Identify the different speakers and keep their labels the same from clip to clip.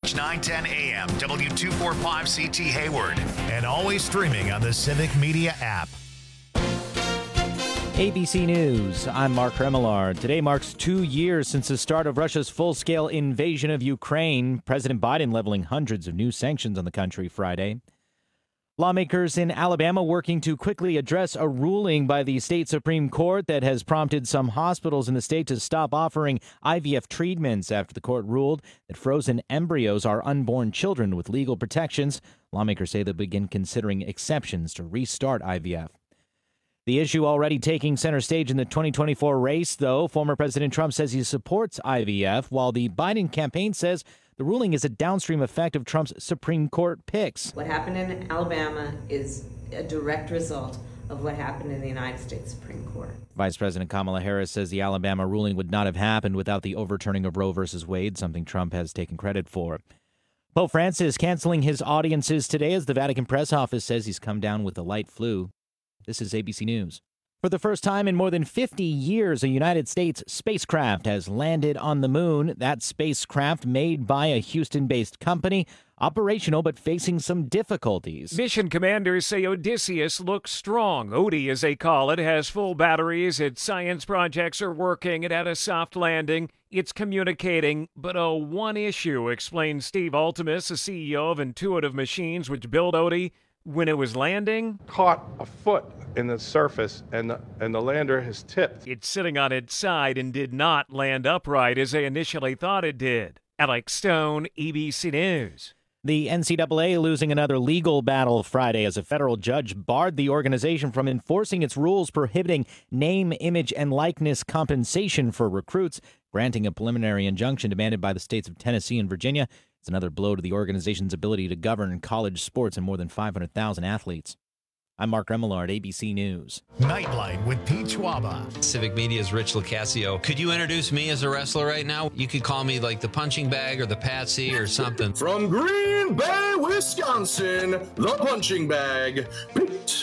Speaker 1: News 910 AM, W245CT Hayward, and always streaming on the Civic Media app.
Speaker 2: ABC News, I'm Mark Remillard. Today marks 2 years since the start of Russia's full-scale invasion of Ukraine. President Biden leveling hundreds of new sanctions on the country Friday. Lawmakers in Alabama working to quickly address a ruling by the state Supreme Court that has prompted some hospitals in the state to stop offering IVF treatments after the court ruled that frozen embryos are unborn children with legal protections. Lawmakers say they'll begin considering exceptions to restart IVF. The issue already taking center stage in the 2024 race, though. Former President Trump says he supports IVF, while the Biden campaign says the ruling is a downstream effect of Trump's Supreme Court picks.
Speaker 3: What happened in Alabama is a direct result of what happened in the United States Supreme Court.
Speaker 2: Vice President Kamala Harris says the Alabama ruling would not have happened without the overturning of Roe v. Wade, something Trump has taken credit for. Pope Francis canceling his audiences today as the Vatican press office says he's come down with a light flu. This is ABC News. For the first time in more than 50 years, a United States spacecraft has landed on the moon. That spacecraft made by a Houston-based company, operational but facing some difficulties.
Speaker 4: Mission commanders say Odysseus looks strong. Odie, as they call it, has full batteries. Its science projects are working. It had a soft landing. It's communicating. But one issue, explains Steve Altemus, the CEO of Intuitive Machines, which built Odie. When it was landing,
Speaker 5: caught a foot in the surface and the lander has tipped.
Speaker 4: It's sitting on its side and did not land upright as they initially thought it did. Alex Stone, ABC News.
Speaker 2: The NCAA losing another legal battle Friday as a federal judge barred the organization from enforcing its rules prohibiting name, image, and likeness compensation for recruits, granting a preliminary injunction demanded by the states of Tennessee and Virginia. It's another blow to the organization's ability to govern college sports and more than 500,000 athletes. I'm Mark Remillard, ABC News.
Speaker 1: Nightlight with Pete Schwaba.
Speaker 6: Civic Media's Rich Locascio. Could you introduce me as a wrestler right now? You could call me like the punching bag or the patsy or something.
Speaker 7: From Green Bay, Wisconsin, the punching bag, Pete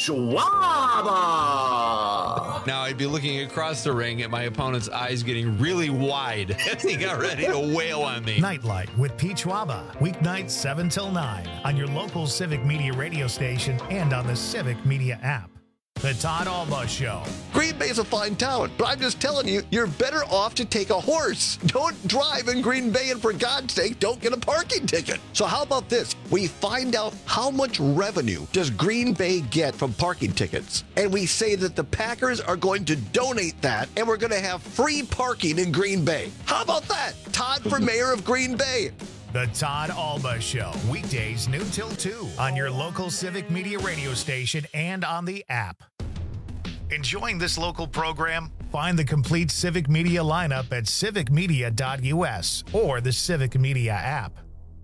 Speaker 7: Schwaba.
Speaker 6: Now I'd be looking across the ring at my opponent's eyes getting really wide as he got ready to wail on me.
Speaker 1: Nightlight with Pete Schwaba. Weeknights 7 till 9 on your local Civic Media radio station and on the Civic Media app. The Todd Alba Show.
Speaker 8: Green Bay's a fine town, but I'm just telling you, you're better off to take a horse. Don't drive in Green Bay, and for God's sake, don't get a parking ticket. So how about this? We find out how much revenue does Green Bay get from parking tickets, and we say that the Packers are going to donate that, and we're going to have free parking in Green Bay. How about that? Todd for mayor of Green Bay.
Speaker 1: The Todd Alba Show, weekdays noon till 2 on your local Civic Media radio station and on the app. Enjoying this local program? Find the complete Civic Media lineup at civicmedia.us or the Civic Media app.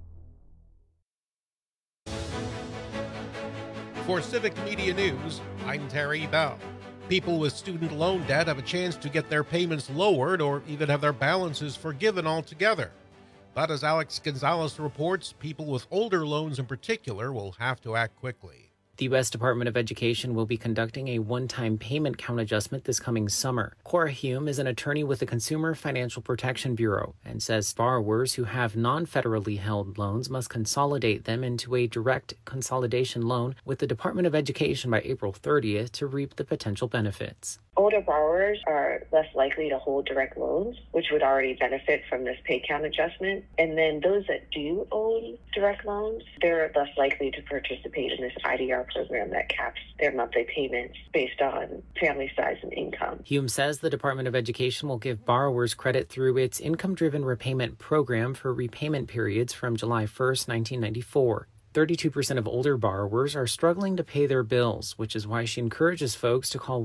Speaker 9: For Civic Media News, I'm Terry Bell. People with student loan debt have a chance to get their payments lowered or even have their balances forgiven altogether. But as Alex Gonzalez reports, people with older loans in particular will have to act quickly.
Speaker 10: The U.S. Department of Education will be conducting a one-time payment count adjustment this coming summer. Cora Hume is an attorney with the Consumer Financial Protection Bureau and says borrowers who have non-federally held loans must consolidate them into a direct consolidation loan with the Department of Education by April 30th to reap the potential benefits.
Speaker 11: Older borrowers are less likely to hold direct loans, which would already benefit from this pay count adjustment. And then those that do own direct loans, they're less likely to participate in this IDR program that caps their monthly payments based on family size and income.
Speaker 10: Hume says the Department of Education will give borrowers credit through its income-driven repayment program for repayment periods from July 1st, 1994. 32% of older borrowers are struggling to pay their bills, which is why she encourages folks to call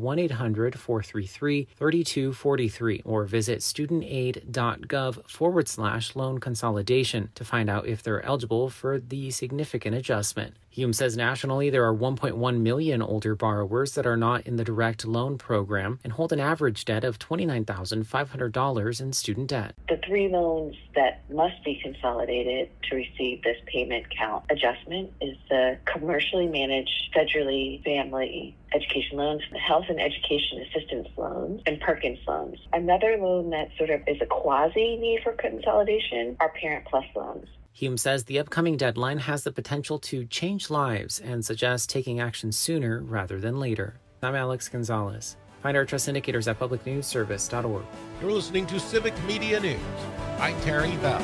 Speaker 10: 1-800-433-3243 or visit studentaid.gov/loan consolidation to find out if they're eligible for the significant adjustment. Hume says nationally there are 1.1 million older borrowers that are not in the direct loan program and hold an average debt of $29,500 in student debt.
Speaker 11: The three loans that must be consolidated to receive this payment count adjustment is the commercially managed federally family education loans, health and education assistance loans, and Perkins loans. Another loan that sort of is a quasi need for consolidation are Parent Plus loans.
Speaker 10: Hume says the upcoming deadline has the potential to change lives and suggests taking action sooner rather than later. I'm Alex Gonzalez. Find our trust indicators at publicnewsservice.org.
Speaker 9: You're listening to Civic Media News. I'm Terry Bell.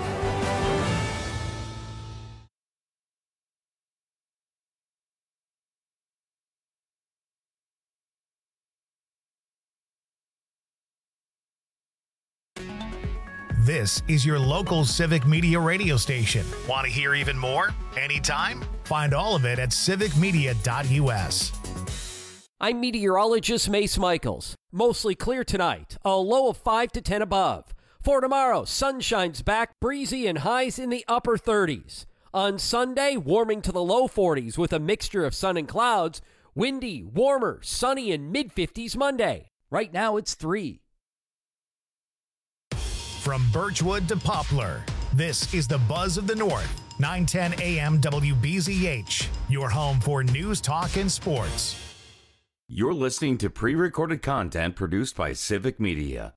Speaker 1: This is your local Civic Media radio station. Want to hear even more? Anytime? Find all of it at civicmedia.us.
Speaker 12: I'm meteorologist Mace Michaels. Mostly clear tonight, a low of 5 to 10 above. For tomorrow, sun shines back, breezy and highs in the upper 30s. On Sunday, warming to the low 40s with a mixture of sun and clouds. Windy, warmer, sunny and mid-50s Monday. Right now it's 3.
Speaker 1: From Birchwood to Poplar, this is the Buzz of the North, 910 AM WBZH, your home for news, talk, and sports.
Speaker 13: You're listening to pre-recorded content produced by Civic Media.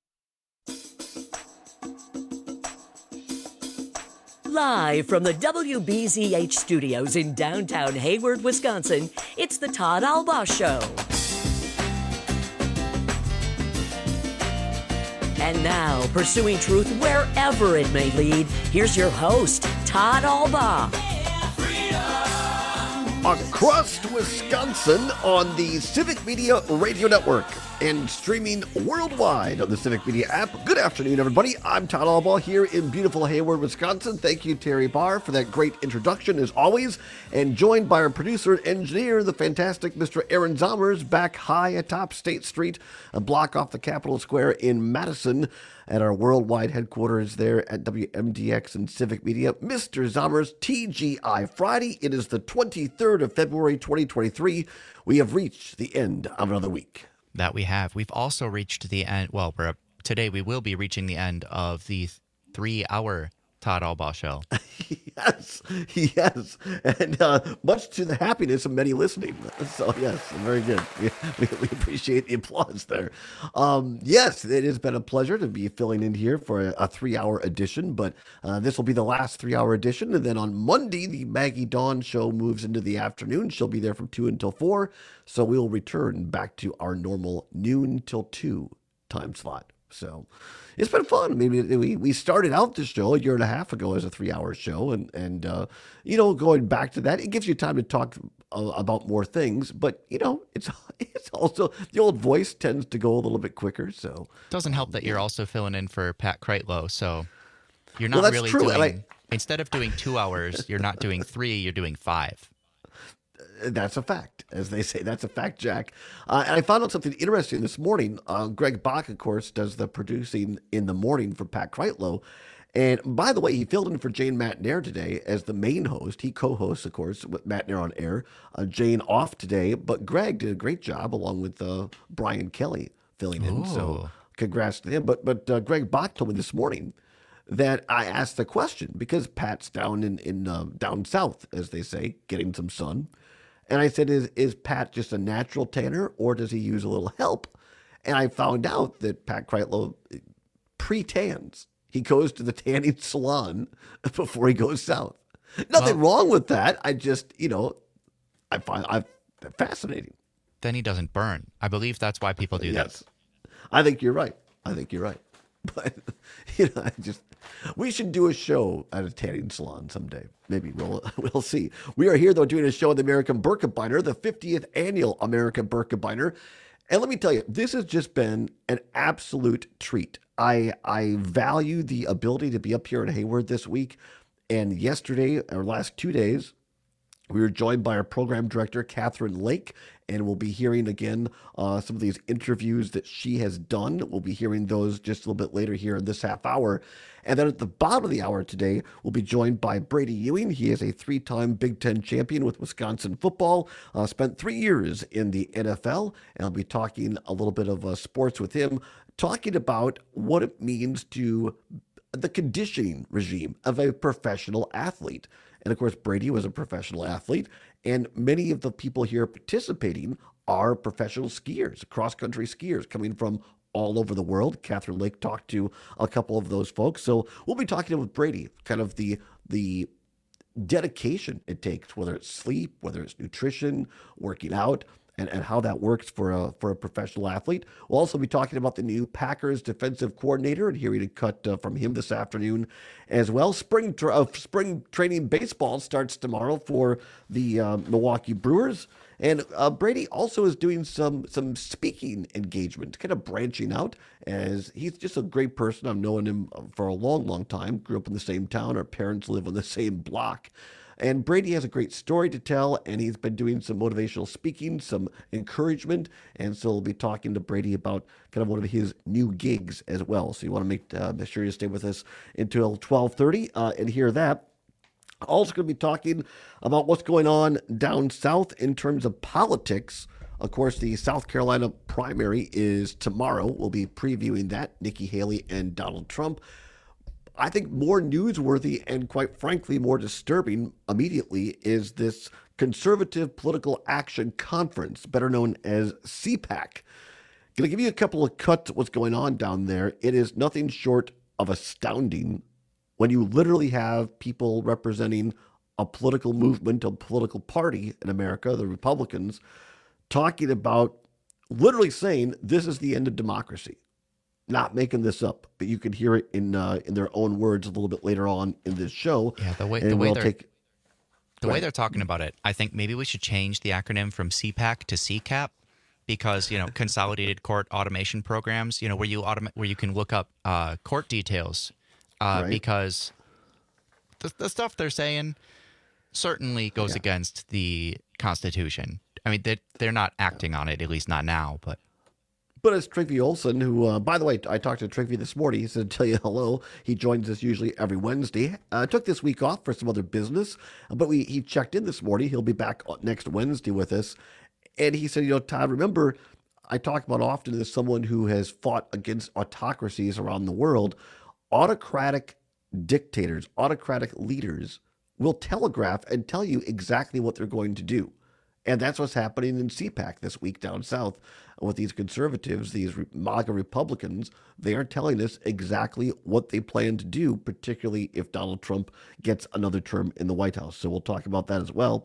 Speaker 14: Live from the WBZH studios in downtown Hayward, Wisconsin, it's the Todd Albaugh Show. And now, pursuing truth wherever it may lead, here's your host, Todd Albaugh.
Speaker 8: Across Wisconsin on the Civic Media Radio Network and streaming worldwide on the Civic Media app. Good afternoon, everybody. I'm Todd Albaugh here in beautiful Hayward, Wisconsin. Thank you, Terry Barr, for that great introduction, as always. And joined by our producer and engineer, the fantastic Mr. Aaron Zomers, back high atop State Street, a block off the Capitol Square in Madison, at our worldwide headquarters there at WMDX and Civic Media. Mr. Zomers, TGI Friday. It is the 23rd of February, 2023. We have reached the end of another week.
Speaker 15: That we have. We've also reached the end. Well, today we will be reaching the end of the 3-hour Todd Albaugh Show.
Speaker 8: Yes. And much to the happiness of many listening. So, yes, very good. We appreciate the applause there. Yes, it has been a pleasure to be filling in here for a 3-hour edition, but this will be the last 3-hour edition. And then on Monday, the Maggie Dawn Show moves into the afternoon. She'll be there from 2 until 4. So we'll return back to our normal noon till 2 time slot. So it's been fun. I mean, we started out this show a year and a half ago as a 3-hour show, and going back to that, it gives you time to talk about more things. But it's also the old voice tends to go a little bit quicker. So
Speaker 15: it doesn't help that you're also filling in for Pat Kreitlow. So you're not really
Speaker 8: true.
Speaker 15: doing instead of doing 2 hours, you're not doing 3, you're doing 5.
Speaker 8: That's a fact, as they say. That's a fact, Jack. And I found out something interesting this morning. Greg Bach, of course, does the producing in the morning for Pat Kreitlow. And by the way, he filled in for Jane Matnair today as the main host. He co-hosts, of course, with Matnair on air. Jane off today, but Greg did a great job along with Brian Kelly filling in. So congrats to him. But Greg Bach told me this morning that I asked the question because Pat's down in down south, as they say, getting some sun. And I said, is Pat just a natural tanner, or does he use a little help? And I found out that Pat Kreitlow pre-tans. He goes to the tanning salon before he goes south. Nothing wrong with that. I just, I find that fascinating.
Speaker 15: Then he doesn't burn. I believe that's why people do that.
Speaker 8: I think you're right. But, we should do a show at a tanning salon someday. Maybe we'll see. We are here, though, doing a show at the American Birkebeiner, the 50th annual American Birkebeiner. And let me tell you, this has just been an absolute treat. I value the ability to be up here in Hayward this week. And yesterday, or last 2 days, we were joined by our program director, Catherine Lake, and we'll be hearing again some of these interviews that she has done. We'll be hearing those just a little bit later here in this half hour. And then at the bottom of the hour today, we'll be joined by Brady Ewing. He is a 3-time Big Ten champion with Wisconsin football, spent 3 years in the NFL, and I'll be talking a little bit of sports with him, talking about what it means to the conditioning regime of a professional athlete. And of course, Brady was a professional athlete, and many of the people here participating are professional skiers, cross-country skiers coming from all over the world. Catherine Lake talked to a couple of those folks. So we'll be talking with Brady, kind of the
Speaker 16: the dedication it takes, whether it's sleep, whether it's nutrition, working out, and how that works for a professional athlete. We'll also be talking about the new Packers defensive coordinator and hearing a cut from him this afternoon as well. Spring training baseball starts tomorrow for the Milwaukee Brewers. And Brady also is doing some speaking engagement, kind of branching out, as he's just a great person. I've known him for a long, long time. Grew up in the same town. Our parents live on the same block. And Brady has a great story to tell, and he's been doing some motivational speaking, some encouragement, and so we'll be talking to Brady about kind of one of his new gigs as well. So you want to make sure you stay with us until 12:30 and hear that. Also going to be talking about what's going on down south in terms of politics. Of course, the South Carolina primary is tomorrow. We'll be previewing that, Nikki Haley and Donald Trump. I think more newsworthy and, quite frankly, more disturbing immediately is this Conservative Political Action Conference, better known as CPAC. Going to give you a couple of cuts of what's going on down there. It is nothing short of astounding when you literally have people representing a political movement, a political party in America, the Republicans, talking about literally saying this is the end of democracy. Not making this up, but you can hear it in their own words a little bit later on in this show.
Speaker 15: Yeah, the way they're talking about it, I think maybe we should change the acronym from CPAC to CCAP, because Consolidated Court Automation Programs, where you can look up court details, because the stuff they're saying certainly goes against the Constitution. I mean, they're not acting on it, at least not now, but.
Speaker 16: But it's Trygve Olsen, who, by the way, I talked to Trygve this morning. He said, tell you hello. He joins us usually every Wednesday. Took this week off for some other business, but he checked in this morning. He'll be back next Wednesday with us. And he said, Todd, remember, I talk about often as someone who has fought against autocracies around the world. Autocratic dictators, autocratic leaders will telegraph and tell you exactly what they're going to do. And that's what's happening in CPAC this week down south with these conservatives, these MAGA Republicans. They are telling us exactly what they plan to do, particularly if Donald Trump gets another term in the White House. So we'll talk about that as well.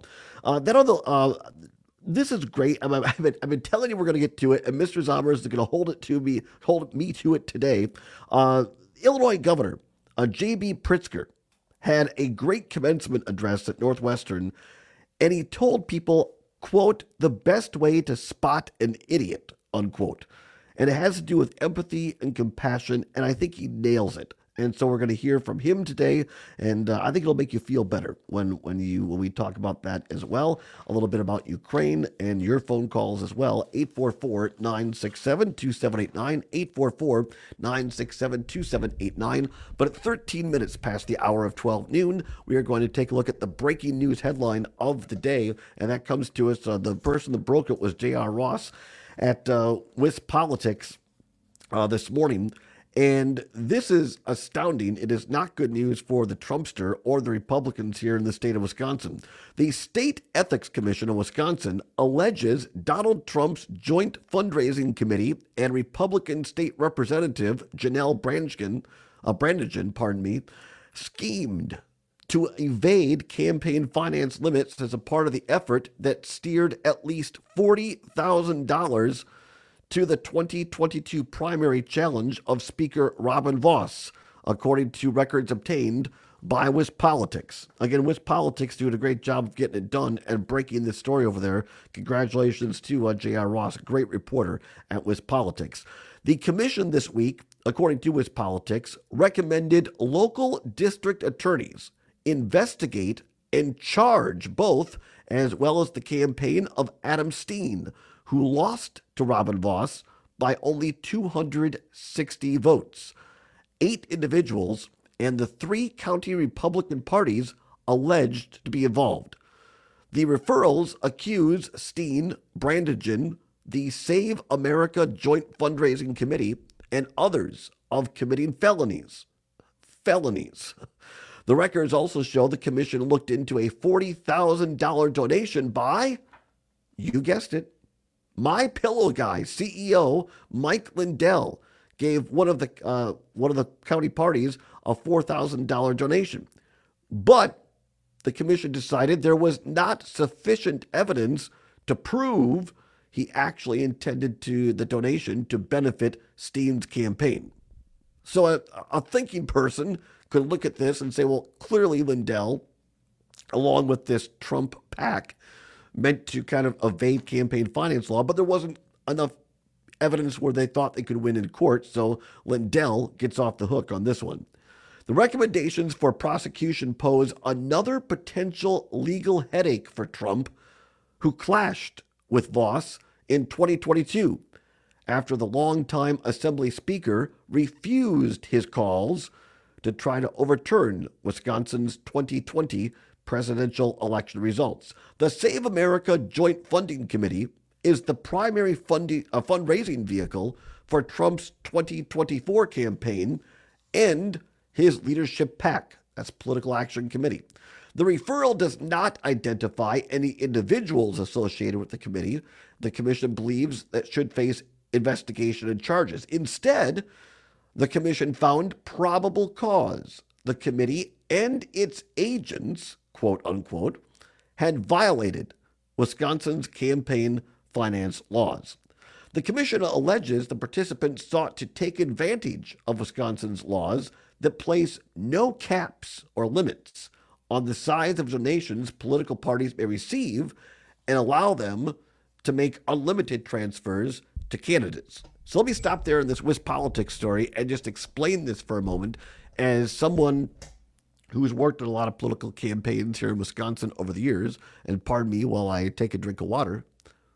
Speaker 16: This is great. I've been telling you we're going to get to it, and Mr. Zomer is going to hold me to it today. Illinois Governor J.B. Pritzker had a great commencement address at Northwestern, and he told people, quote, the best way to spot an idiot, unquote. And it has to do with empathy and compassion, and I think he nails it. And so we're going to hear from him today, and I think it'll make you feel better when we talk about that as well. A little bit about Ukraine and your phone calls as well. 844-967-2789, 844-967-2789. But at 13 minutes past the hour of 12 noon, we are going to take a look at the breaking news headline of the day, and that comes to us. The person that broke it was J.R. Ross at WisPolitics this morning. And this is astounding. It is not good news for the Trumpster or the Republicans here in the state of Wisconsin. The State Ethics Commission of Wisconsin alleges Donald Trump's joint fundraising committee and Republican State Representative Janelle Brannigan, schemed to evade campaign finance limits as a part of the effort that steered at least $40,000 to the 2022 primary challenge of Speaker Robin Vos, according to records obtained by WisPolitics. Again, WisPolitics doing a great job of getting it done and breaking this story over there. Congratulations to J.R. Ross, a great reporter at WisPolitics. The commission this week, according to WisPolitics, recommended local district attorneys investigate and charge both, as well as the campaign of Adam Steen, who lost to Robin Vos by only 260 votes. 8 individuals and the 3 county Republican parties alleged to be involved. The referrals accuse Steen, Brannigan, the Save America Joint Fundraising Committee, and others of committing felonies. The records also show the commission looked into a $40,000 donation by, you guessed it, My Pillow Guy CEO Mike Lindell gave one of the county parties a $4,000 donation. But the commission decided there was not sufficient evidence to prove he actually intended the donation to benefit Steen's campaign. So a thinking person could look at this and say, well, clearly Lindell, along with this Trump PAC, meant to kind of evade campaign finance law, but there wasn't enough evidence where they thought they could win in court, so Lindell gets off the hook on this one. The recommendations for prosecution pose another potential legal headache for Trump, who clashed with Vos in 2022 after the longtime Assembly Speaker refused his calls to try to overturn Wisconsin's 2020 presidential election results. The Save America Joint Funding Committee is the primary fundraising vehicle for Trump's 2024 campaign and his leadership PAC, that's Political Action Committee. The referral does not identify any individuals associated with the committee. The commission believes that should face investigation and charges. Instead, the commission found probable cause. The committee and its agents, quote unquote, had violated Wisconsin's campaign finance laws. The commission alleges the participants sought to take advantage of Wisconsin's laws that place no caps or limits on the size of donations political parties may receive and allow them to make unlimited transfers to candidates. So let me stop there in this WisPolitics story and just explain this for a moment as someone who's worked in a lot of political campaigns here in Wisconsin over the years. And pardon me while I take a drink of water.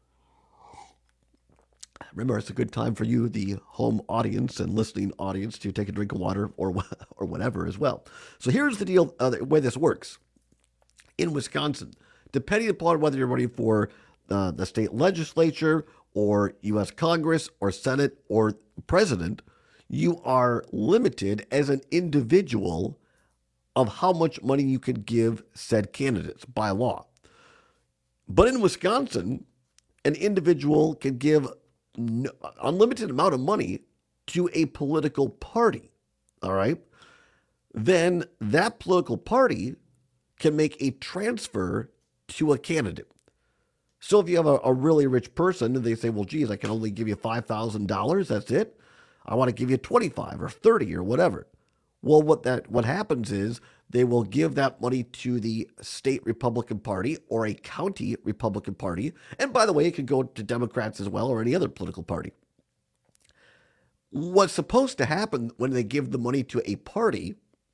Speaker 16: Remember, it's a good time for you, the home audience and listening audience, to take a drink of water or whatever as well. So here's the deal, the way this works. In Wisconsin, depending upon whether you're running for the state legislature or U.S. Congress or Senate or president, you are limited as an individual of how much money you can give said candidates by law. But in Wisconsin, an individual can give unlimited amount of money to a political party, all right? Then that political party can make a transfer to a candidate. So if you have a really rich person and they say, well, geez, I can only give you $5,000, that's it. I want to give you 25 or 30 or whatever. Well, what happens is they will give that money to the state Republican Party or a county Republican Party. And by the way, it could go to Democrats as well or any other political party. What's supposed to happen when they give the money to a party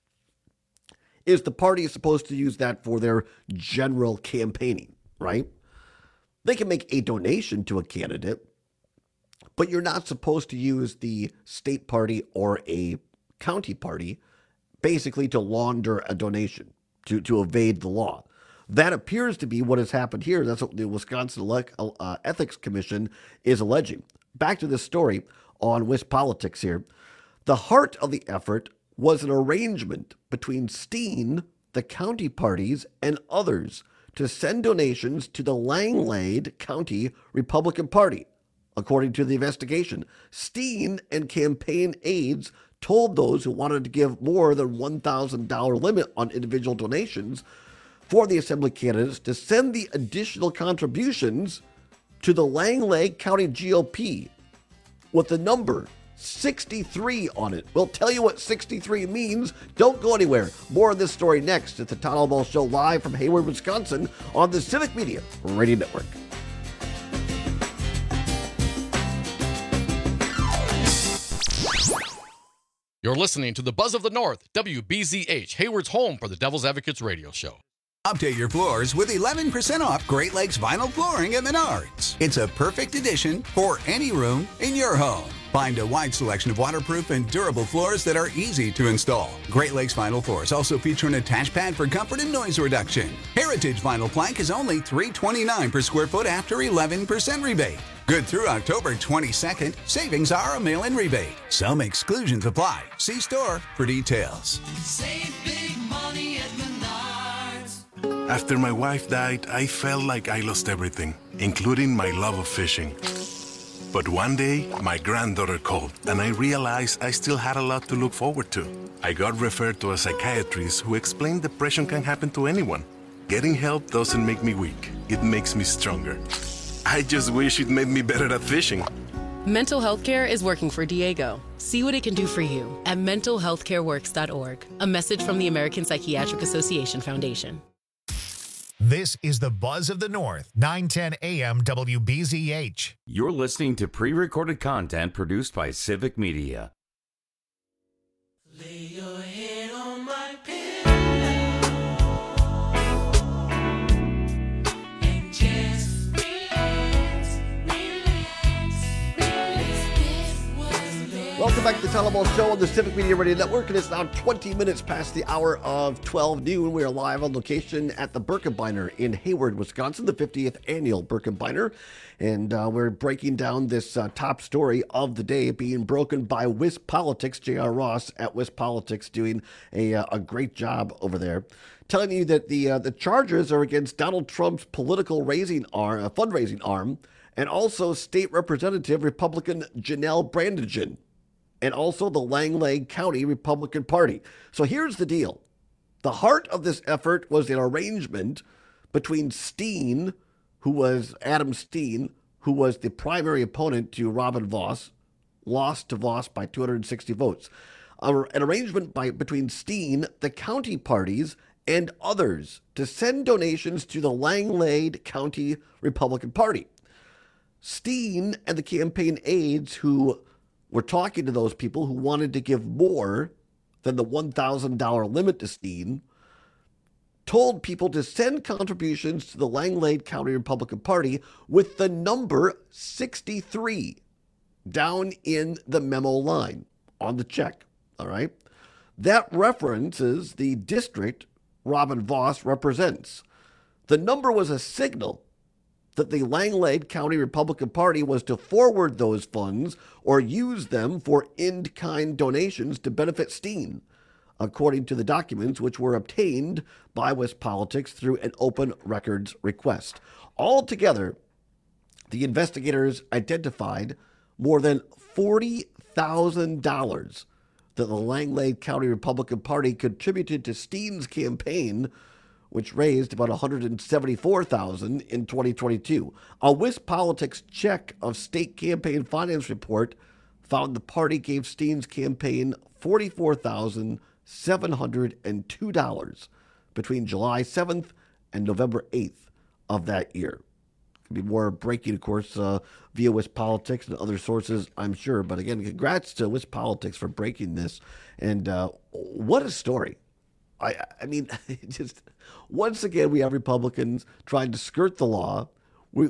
Speaker 16: is the party is supposed to use that for their general campaigning, right? They can make a donation to a candidate, but you're not supposed to use the state party or a county party basically to launder a donation, to evade the law. That appears to be what has happened here. That's what the Wisconsin Ethics Commission is alleging. Back to this story on WisPolitics here. The heart of the effort was an arrangement between Steen, the county parties, and others to send donations to the Langlade County Republican Party. According to the investigation, Steen and campaign aides told those who wanted to give more than $1,000 limit on individual donations for the assembly candidates to send the additional contributions to the Langlade County GOP with the number 63 on it. We'll tell you what 63 means. Don't go anywhere. More of this story next at the Todd Albaugh Show live from Hayward, Wisconsin on the Civic Media Radio Network.
Speaker 17: You're listening to the Buzz of the North, WBZH, Hayward's home for the Devil's Advocates radio show.
Speaker 18: Update your floors with 11% off Great Lakes vinyl flooring at Menards. It's a perfect addition for any room in your home. Find a wide selection of waterproof and durable floors that are easy to install. Great Lakes vinyl floors also feature an attached pad for comfort and noise reduction. Heritage vinyl plank is only $329 per square foot after 11% rebate. Good through October 22nd. Savings are a mail-in rebate. Some exclusions apply. See store for details.
Speaker 19: Save big money at Menards.
Speaker 20: After my wife died, I felt like I lost everything, including my love of fishing. But one day, my granddaughter called, and I realized I still had a lot to look forward to. I got referred to a psychiatrist who explained depression can happen to anyone. Getting help doesn't make me weak. It makes me stronger. I just wish it made me better at fishing.
Speaker 21: Mental health care is working for Diego. See what it can do for you at mentalhealthcareworks.org. A message from the American Psychiatric Association Foundation.
Speaker 1: This is the Buzz of the North, 910 AM WBZH.
Speaker 13: You're listening to pre-recorded content produced by Civic Media.
Speaker 19: Lay your head on my pillow and just relax.
Speaker 16: Welcome back to the Tyler Ball Show on the Civic Media Radio Network. It is now 20 minutes past the hour of 12 noon. We are live on location at the Birkebeiner in Hayward, Wisconsin, the 50th annual Birkebeiner. And we're breaking down this top story of the day being broken by WisPolitics. J.R. Ross at WisPolitics doing a great job over there. Telling you that the charges are against Donald Trump's political fundraising arm, and also State Representative Republican Janelle Brandigan, and also the Langley County Republican Party. So here's the deal. The heart of this effort was an arrangement between Adam Steen, who was the primary opponent to Robin Vos, lost to Vos by 260 votes. An arrangement between Steen, the county parties, and others to send donations to the Langley County Republican Party. Steen and the campaign aides who were talking to those people who wanted to give more than the $1,000 limit to Steen told people to send contributions to the Langley County Republican Party with the number 63 down in the memo line on the check. All right. That references the district Robin Vos represents. The number was a signal that the Langley County Republican Party was to forward those funds or use them for in-kind donations to benefit Steen, according to the documents which were obtained by WisPolitics through an open records request. Altogether, the investigators identified more than $40,000 that the Langley County Republican Party contributed to Steen's campaign, which raised about $174,000 in 2022. A WisPolitics check of state campaign finance report found the party gave Steen's campaign $44,702 between July 7th and November 8th of that year. Could be more breaking, of course, via WisPolitics and other sources, I'm sure. But again, congrats to WisPolitics for breaking this. And what a story. I mean, just once again, we have Republicans trying to skirt the law. And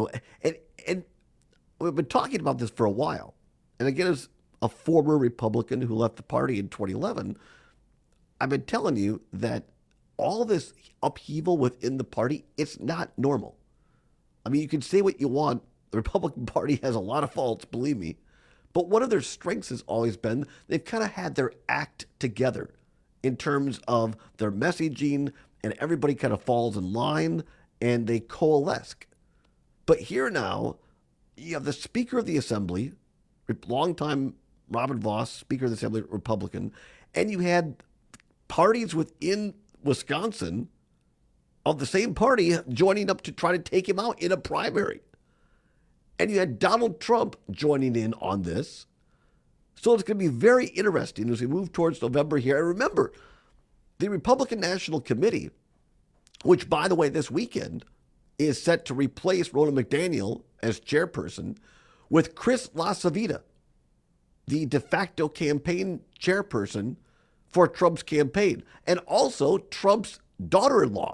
Speaker 16: we've been talking about this for a while. And again, as a former Republican who left the party in 2011, I've been telling you that all this upheaval within the party, it's not normal. I mean, you can say what you want. The Republican Party has a lot of faults, believe me. But one of their strengths has always been they've kind of had their act together in terms of their messaging, and everybody kind of falls in line and they coalesce. But here now, you have the Speaker of the Assembly, longtime Robin Vos, Speaker of the Assembly, Republican, and you had parties within Wisconsin of the same party joining up to try to take him out in a primary. And you had Donald Trump joining in on this. So it's going to be very interesting as we move towards November here. And remember, the Republican National Committee, which, by the way, this weekend is set to replace Ronna McDaniel as chairperson with Chris LaCivita, the de facto campaign chairperson for Trump's campaign, and also Trump's daughter-in-law,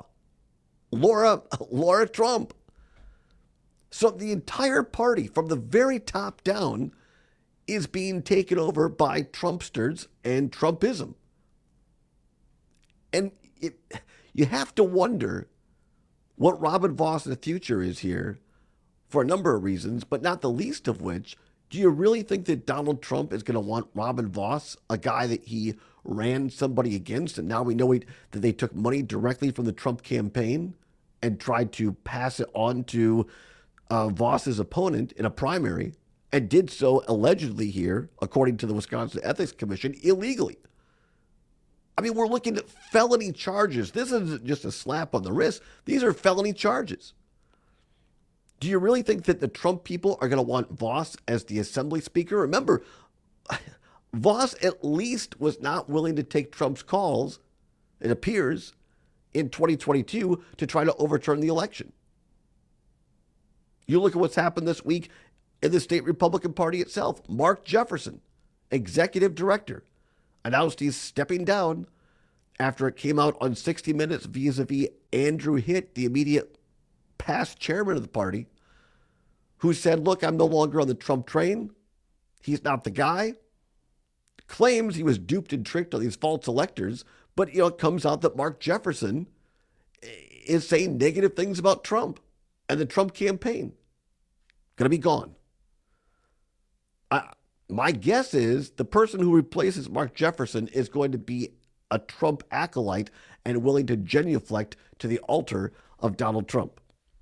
Speaker 16: Laura Trump. So the entire party, from the very top down, is being taken over by Trumpsters and Trumpism. And you have to wonder what Robin Vos in the future is here for a number of reasons, but not the least of which, do you really think that Donald Trump is going to want Robin Vos, a guy that he ran somebody against, and now we know that they took money directly from the Trump campaign and tried to pass it on to Vos's opponent in a primary, and did so allegedly here, according to the Wisconsin Ethics Commission, illegally. I mean, we're looking at felony charges. This isn't just a slap on the wrist. These are felony charges. Do you really think that the Trump people are going to want Vos as the Assembly Speaker? Remember, Vos at least was not willing to take Trump's calls, it appears, in 2022 to try to overturn the election. You look at what's happened this week in the state Republican Party itself. Mark Jefferson, executive director, announced he's stepping down after it came out on 60 Minutes vis-a-vis Andrew Hitt, the immediate past chairman of the party, who said, look, I'm no longer on the Trump train. He's not the guy. Claims he was duped and tricked on these false electors. But, it comes out that Mark Jefferson is saying negative things about Trump and the Trump campaign. Going to be gone. My guess is the person who replaces Mark Jefferson is going to be a Trump acolyte and willing to genuflect to the altar of Donald Trump.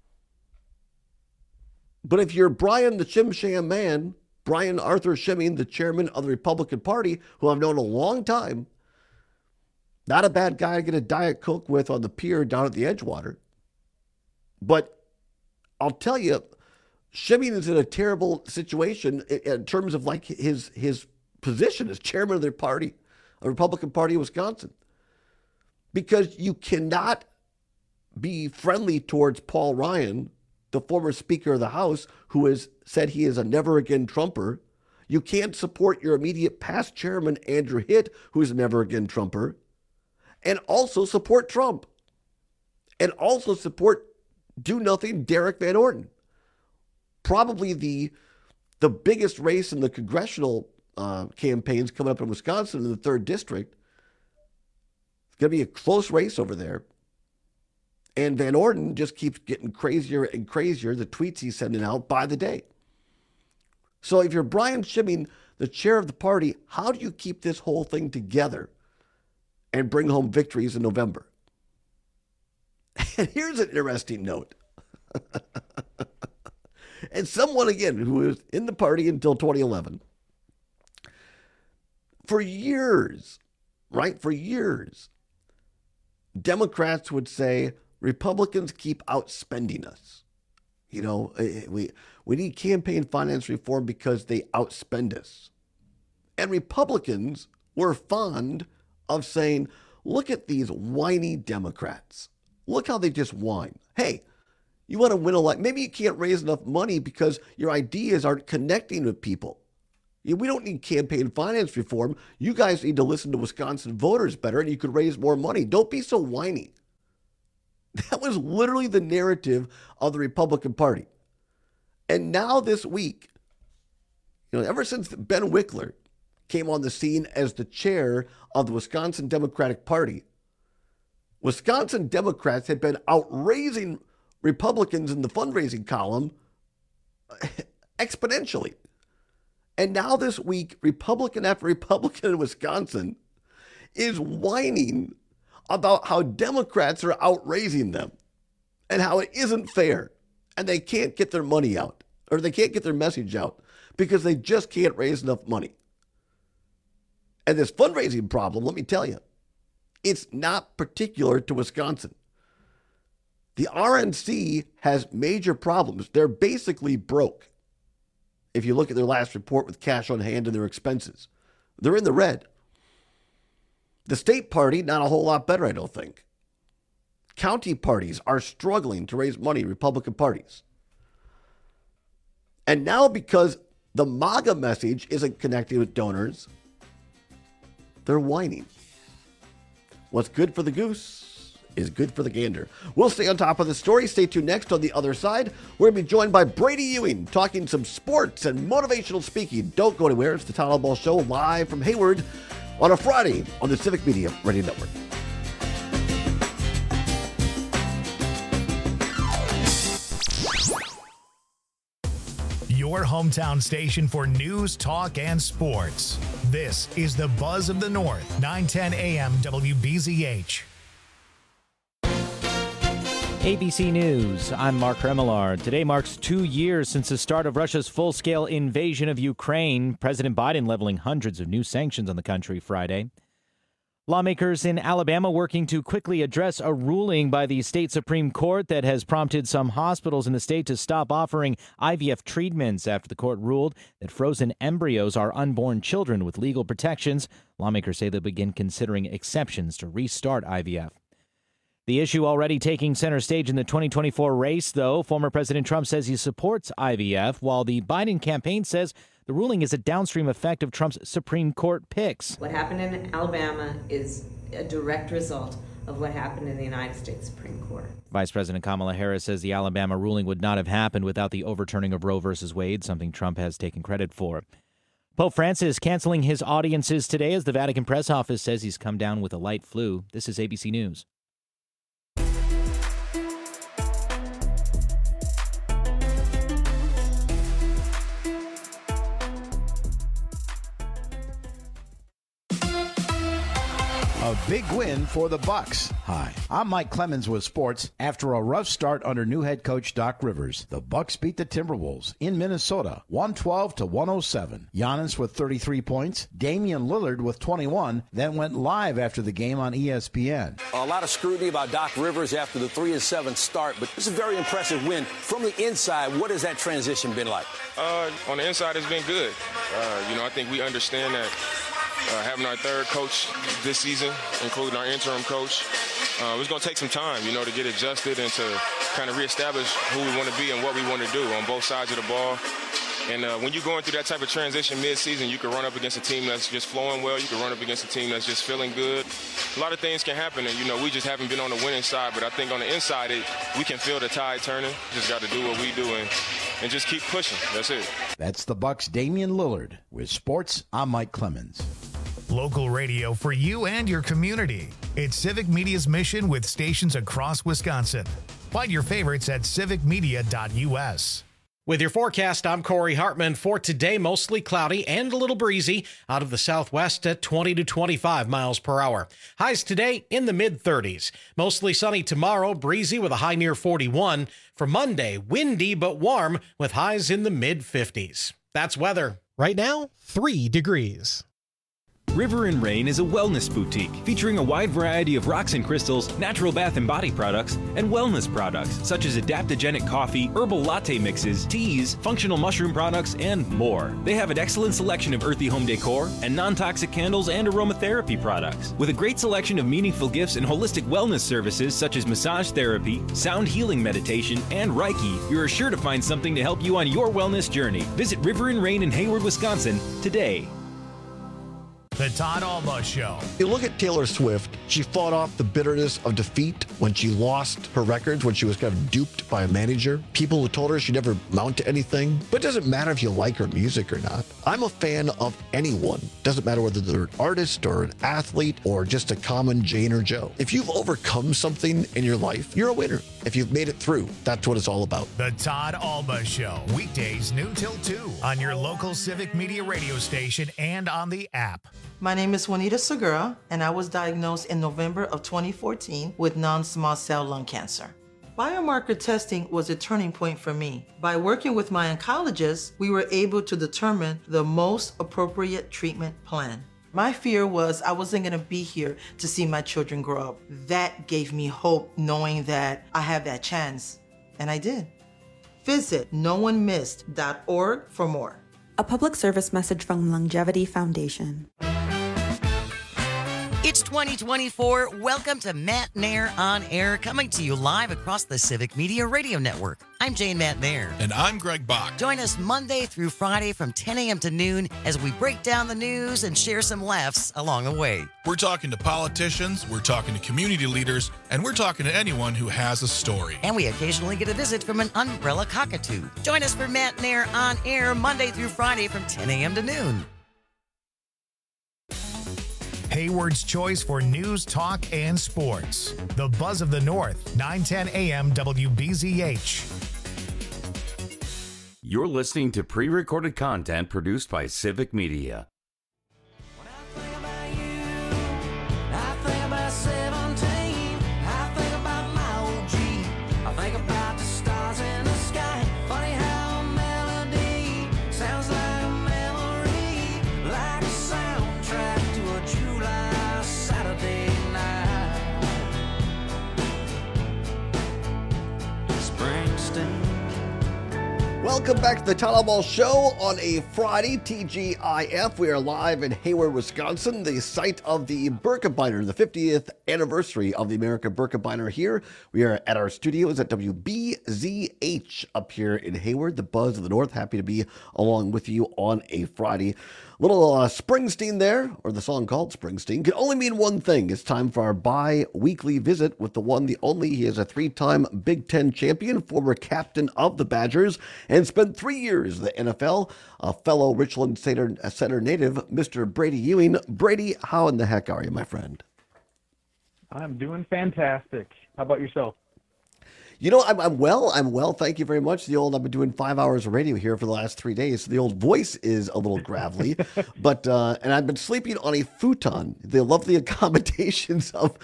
Speaker 16: But if you're Brian the Shim Sham Man, Brian Arthur Schimming, the chairman of the Republican Party, who I've known a long time, not a bad guy to get a Diet Coke with on the pier down at the Edgewater. But I'll tell you, Schimming is in a terrible situation in terms of like his position as chairman of their party, the Republican Party of Wisconsin. Because you cannot be friendly towards Paul Ryan, the former Speaker of the House, who has said he is a never-again Trumper. You can't support your immediate past chairman, Andrew Hitt, who is a never-again Trumper, and also support Trump. And also support do-nothing Derek Van Orden. Probably the biggest race in the congressional campaigns coming up in Wisconsin in the 3rd District. It's going to be a close race over there. And Van Orden just keeps getting crazier and crazier, the tweets he's sending out by the day. So if you're Brian Schimming, the chair of the party, how do you keep this whole thing together and bring home victories in November? And here's an interesting note. And someone, again, who was in the party until 2011, for years, Democrats would say, Republicans keep outspending us. We need campaign finance reform because they outspend us. And Republicans were fond of saying, look at these whiny Democrats. Look how they just whine. Hey, you want to win election? Maybe you can't raise enough money because your ideas aren't connecting with people. We don't need campaign finance reform. You guys need to listen to Wisconsin voters better and you could raise more money. Don't be so whiny. That was literally the narrative of the Republican Party. And now this week, ever since Ben Wickler came on the scene as the chair of the Wisconsin Democratic Party, Wisconsin Democrats had been outraising Republicans in the fundraising column exponentially. And now this week, Republican after Republican in Wisconsin is whining about how Democrats are outraising them and how it isn't fair and they can't get their money out or they can't get their message out because they just can't raise enough money. And this fundraising problem, let me tell you, it's not particular to Wisconsin. The RNC has major problems. They're basically broke. If you look at their last report with cash on hand and their expenses, they're in the red. The state party, not a whole lot better, I don't think. County parties are struggling to raise money, Republican parties. And now because the MAGA message isn't connecting with donors, they're whining. What's good for the goose is good for the gander. We'll stay on top of the story. Stay tuned next on the other side. We're going to be joined by Brady Ewing talking some sports and motivational speaking. Don't go anywhere. It's the Todd Ball Show live from Hayward on a Friday on the Civic Media Radio Network.
Speaker 1: Your hometown station for news, talk, and sports. This is the Buzz of the North, 910 AM WBZH.
Speaker 2: ABC News, I'm Mark Remillard. Today marks 2 years since the start of Russia's full-scale invasion of Ukraine. President Biden leveling hundreds of new sanctions on the country Friday. Lawmakers in Alabama working to quickly address a ruling by the state Supreme Court that has prompted some hospitals in the state to stop offering IVF treatments after the court ruled that frozen embryos are unborn children with legal protections. Lawmakers say they'll begin considering exceptions to restart IVF. The issue already taking center stage in the 2024 race, though. Former President Trump says he supports IVF, while the Biden campaign says the ruling is a downstream effect of Trump's Supreme Court picks.
Speaker 3: What happened in Alabama is a direct result of what happened in the United States Supreme Court.
Speaker 2: Vice President Kamala Harris says the Alabama ruling would not have happened without the overturning of Roe v. Wade, something Trump has taken credit for. Pope Francis canceling his audiences today as the Vatican press office says he's come down with a light flu. This is ABC News.
Speaker 22: A big win for the Bucks. Hi, I'm Mike Clemens with sports. After a rough start under new head coach Doc Rivers, the Bucks beat the Timberwolves in Minnesota, 112-107. Giannis with 33 points, Damian Lillard with 21, then went live after the game on ESPN.
Speaker 23: A lot of scrutiny about Doc Rivers after the 3-7 start, but it's a very impressive win. From the inside, what has that transition been like?
Speaker 24: On the inside, it's been good. I think we understand that having our third coach this season, including our interim coach, it's going to take some time, to get adjusted and to kind of reestablish who we want to be and what we want to do on both sides of the ball. And when you're going through that type of transition mid-season, you can run up against a team that's just flowing well. You can run up against a team that's just feeling good. A lot of things can happen, and, we just haven't been on the winning side. But I think on the inside, we can feel the tide turning. Just got to do what we do and just keep pushing. That's it.
Speaker 22: That's the Bucks' Damian Lillard. With sports, I'm Mike Clemens.
Speaker 1: Local radio for you and your community. It's Civic Media's mission with stations across Wisconsin. Find your favorites at civicmedia.us.
Speaker 9: With your forecast, I'm Corey Hartman. For today, mostly cloudy and a little breezy out of the southwest at 20 to 25 miles per hour. Highs today in the mid-30s. Mostly sunny tomorrow, breezy with a high near 41. For Monday, windy but warm with highs in the mid-50s. That's weather.
Speaker 25: Right now, 3 degrees.
Speaker 26: River and Rain is a wellness boutique featuring a wide variety of rocks and crystals, natural bath and body products, and wellness products such as adaptogenic coffee, herbal latte mixes, teas, functional mushroom products, and more. They have an excellent selection of earthy home decor and non-toxic candles and aromatherapy products. With a great selection of meaningful gifts and holistic wellness services such as massage therapy, sound healing meditation, and Reiki, you're sure to find something to help you on your wellness journey. Visit River and Rain in Hayward, Wisconsin today.
Speaker 1: The Todd Alba Show.
Speaker 8: You look at Taylor Swift, she fought off the bitterness of defeat when she lost her records, when she was kind of duped by a manager. People who told her she'd never amount to anything. But it doesn't matter if you like her music or not. I'm a fan of anyone. Doesn't matter whether they're an artist or an athlete or just a common Jane or Joe. If you've overcome something in your life, you're a winner. If you've made it through, that's what it's all about.
Speaker 1: The Todd Alba Show. Weekdays noon till 2 on your local Civic Media radio station and on the app.
Speaker 27: My name is Juanita Segura, and I was diagnosed in November of 2014 with non-small cell lung cancer. Biomarker testing was a turning point for me. By working with my oncologist, we were able to determine the most appropriate treatment plan. My fear was I wasn't going to be here to see my children grow up. That gave me hope, knowing that I have that chance, and I did. Visit noonemissed.org for more.
Speaker 28: A public service message from Longevity Foundation.
Speaker 29: It's 2024. Welcome to Matt Nair On Air, coming to you live across the Civic Media Radio Network. I'm Jane Matt Nair.
Speaker 30: And I'm Greg Bach.
Speaker 29: Join us Monday through Friday from 10 a.m. to noon as we break down the news and share some laughs along the way.
Speaker 30: We're talking to politicians, we're talking to community leaders, and we're talking to anyone who has a story.
Speaker 29: And we occasionally get a visit from an umbrella cockatoo. Join us for Matt Nair On Air Monday through Friday from 10 a.m. to noon.
Speaker 1: Hayward's choice for news, talk, and sports. The Buzz of the North, 9:10 a.m. WBZH.
Speaker 13: You're listening to pre-recorded content produced by Civic Media.
Speaker 19: I think about 17. I think about my OG. mistake.
Speaker 8: Welcome back to the Tyler Ball Show on a Friday, TGIF. We are live in Hayward, Wisconsin, the site of the Birkebeiner, the 50th anniversary of the American Birkebeiner here. We are at our studios at WBZH up here in Hayward, the Buzz of the North. Happy to be along with you on a Friday. Little Springsteen there, or the song called Springsteen, can only mean one thing. It's time for our bi-weekly visit with the one, the only. He is a three-time Big Ten champion, former captain of the Badgers, and spent 3 years in the NFL. A fellow Richland Center native, Mr. Brady Ewing. Brady, how in the heck are you, my friend?
Speaker 4: I'm doing fantastic. How about yourself?
Speaker 8: You know, I'm well. Thank you very much. I've been doing 5 hours of radio here for the last 3 days. So the old voice is a little gravelly, but and I've been sleeping on a futon. The lovely accommodations of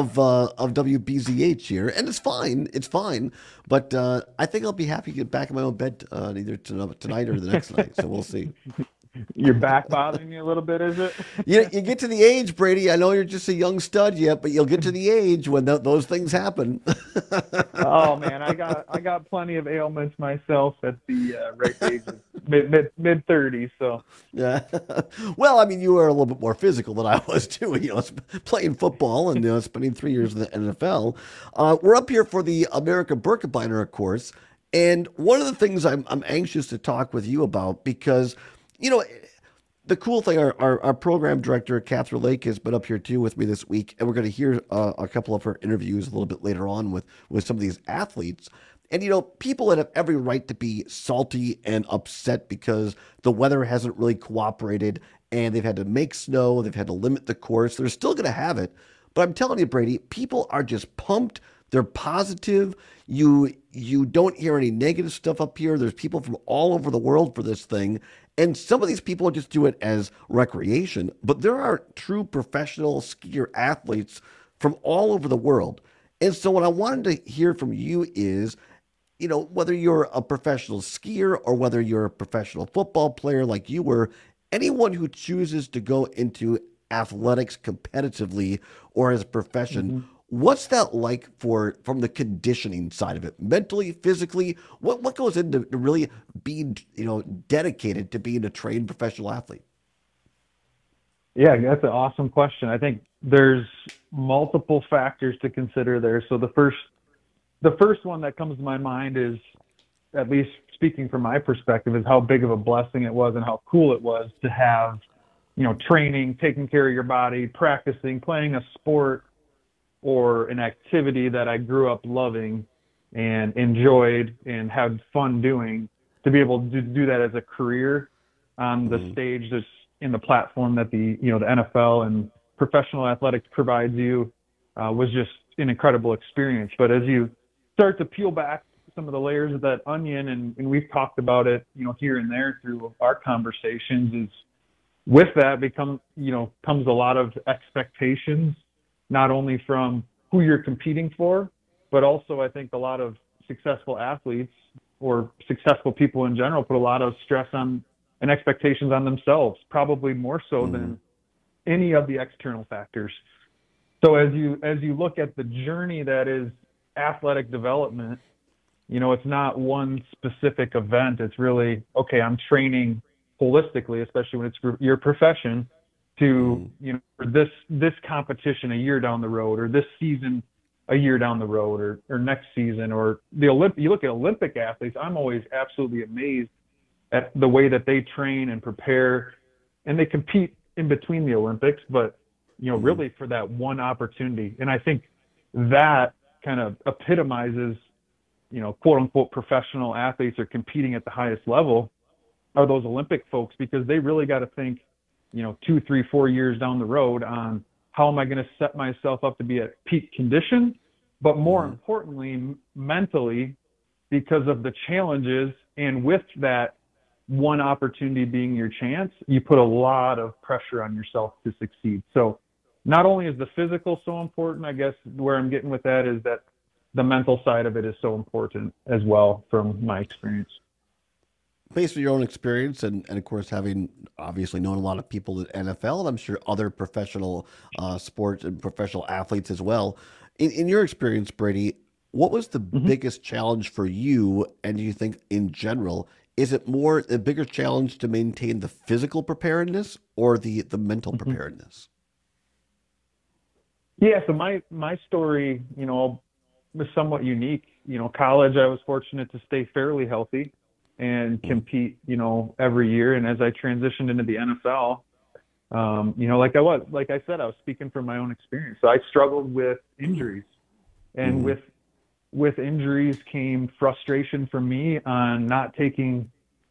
Speaker 8: WBZH here, and it's fine. It's fine. But I think I'll be happy to get back in my own bed either tonight or the next night. So we'll see.
Speaker 4: Your back bothering you a little bit, is it?
Speaker 8: You get to the age, Brady. I know you're just a young stud yet, but you'll get to the age when those things happen.
Speaker 4: Oh man, I got plenty of ailments myself at the right age of mid 30s. So
Speaker 8: yeah. Well, I mean, you were a little bit more physical than I was too. Playing football and spending 3 years in the NFL. We're up here for the American Birkebeiner, of course, and one of the things I'm anxious to talk with you about because. The cool thing, our program director, Catherine Lake, has been up here too with me this week, and we're going to hear a couple of her interviews a little bit later on with some of these athletes. And, people that have every right to be salty and upset because the weather hasn't really cooperated and they've had to make snow, they've had to limit the course. They're still going to have it. But I'm telling you, Brady, people are just pumped. They're positive. You don't hear any negative stuff up here. There's people from all over the world for this thing. And some of these people just do it as recreation, but there are true professional skier athletes from all over the world. And so what I wanted to hear from you is, whether you're a professional skier or whether you're a professional football player like you were, anyone who chooses to go into athletics competitively or as a profession, what's that like from the conditioning side of it, mentally, physically? What goes into really being, dedicated to being a trained professional athlete?
Speaker 4: Yeah, that's an awesome question. I think there's multiple factors to consider there. So the first one that comes to my mind is, at least speaking from my perspective, is how big of a blessing it was and how cool it was to have, training, taking care of your body, practicing, playing a sport or an activity that I grew up loving and enjoyed and had fun doing, to be able to do that as a career on the stage that's in the platform that the NFL and professional athletics provides you was just an incredible experience. But as you start to peel back some of the layers of that onion, and we've talked about it, here and there through our conversations, is with that comes a lot of expectations, not only from who you're competing for, but also I think a lot of successful athletes or successful people in general put a lot of stress on and expectations on themselves, probably more so than any of the external factors. So as you look at the journey that is athletic development, it's not one specific event. It's really, okay, I'm training holistically, especially when it's your profession, to for this competition a year down the road, or this season a year down the road, or next season, or you look at Olympic athletes. I'm always absolutely amazed at the way that they train and prepare, and they compete in between the Olympics, but really for that one opportunity. And I think that kind of epitomizes, quote unquote professional athletes are competing at the highest level are those Olympic folks, because they really got to think 2, 3, 4 years down the road on how am I going to set myself up to be at peak condition, but more importantly, mentally, because of the challenges. And with that one opportunity being your chance, you put a lot of pressure on yourself to succeed. So not only is the physical so important, I guess where I'm getting with that is that the mental side of it is so important as well from my experience.
Speaker 8: Based on your own experience and of course, having obviously known a lot of people at NFL, and I'm sure other professional sports and professional athletes as well. In your experience, Brady,
Speaker 16: What was the biggest challenge for you, and do you think in general, is it more the bigger challenge to maintain the physical preparedness or the mental preparedness?
Speaker 4: Yeah, so my story, was somewhat unique. College, I was fortunate to stay fairly healthy and compete, every year. And as I transitioned into the NFL, like I said, I was speaking from my own experience. So I struggled with injuries, and with injuries came frustration for me on not taking,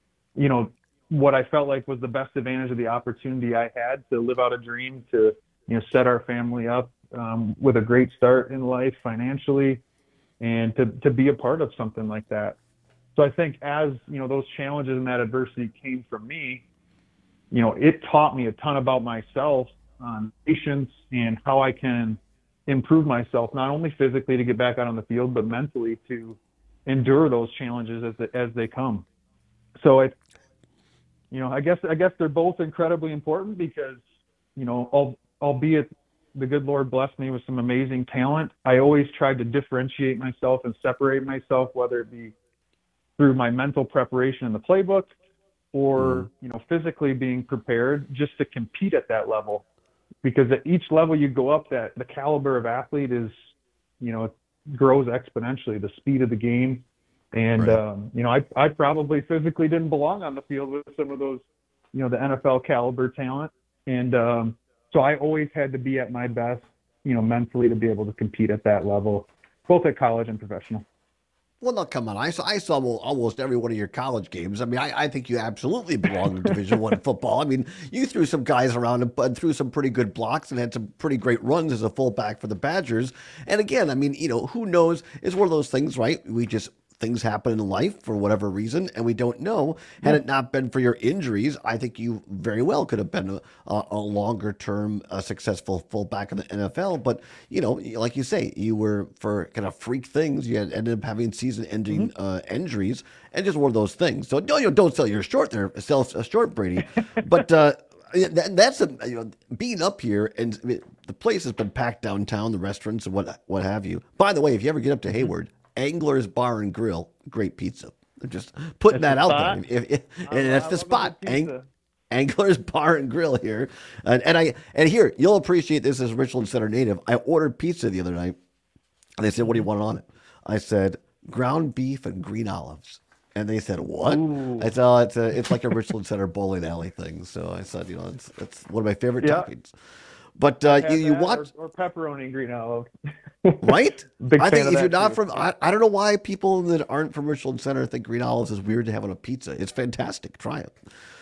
Speaker 4: what I felt like was the best advantage of the opportunity I had to live out a dream, to, set our family up with a great start in life financially, and to be a part of something like that. So I think as, those challenges and that adversity came from me, it taught me a ton about myself, patience, and how I can improve myself, not only physically to get back out on the field, but mentally to endure those challenges as they come. So I guess they're both incredibly important because, albeit the good Lord blessed me with some amazing talent, I always tried to differentiate myself and separate myself, whether it be through my mental preparation in the playbook or, physically being prepared just to compete at that level. Because at each level you go up, that the caliber of athlete is, it grows exponentially, the speed of the game. And, I probably physically didn't belong on the field with some of those, the NFL caliber talent. And so I always had to be at my best, mentally to be able to compete at that level, both at college and professional.
Speaker 16: Well, no, come on. I saw almost every one of your college games. I mean, I think you absolutely belong in Division I football. I mean, you threw some guys around and threw some pretty good blocks and had some pretty great runs as a fullback for the Badgers. And again, I mean, who knows? It's one of those things, right? Things happen in life for whatever reason, and we don't know. Had it not been for your injuries, I think you very well could have been a longer-term successful fullback in the NFL. But, like you say, you were, for kind of freak things, you ended up having season-ending injuries, and just one of those things. So, don't sell your short there, sell short, Brady. But that's being up here, and the place has been packed downtown, the restaurants and what have you. By the way, if you ever get up to Hayward, Angler's Bar and Grill, great pizza. I'm just putting that out there. And that's the spot. Angler's Bar and Grill here. And here, you'll appreciate this as a Richland Center native. I ordered pizza the other night, and they said, "What do you want on it?" I said, "Ground beef and green olives." And they said, "What?" Ooh. I said, it's like a Richland Center bowling alley thing. So I said, it's one of my favorite toppings. But you want
Speaker 4: or pepperoni and green olive,
Speaker 16: right?
Speaker 4: I
Speaker 16: think if you're not from, I don't know why people that aren't from Richland Center think green olives is weird to have on a pizza. It's fantastic. Try it.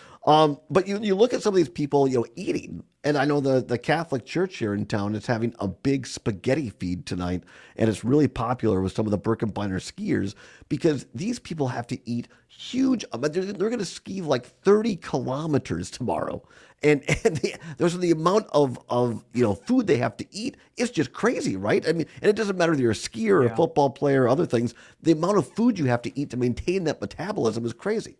Speaker 16: But you look at some of these people, eating, and I know the Catholic Church here in town is having a big spaghetti feed tonight, and it's really popular with some of the Birkebeiner skiers because these people have to eat huge. They're going to ski like 30 kilometers tomorrow. And there's the amount of food they have to eat. It's just crazy, right? I mean, and it doesn't matter if you're a skier or a football player or other things. The amount of food you have to eat to maintain that metabolism is crazy.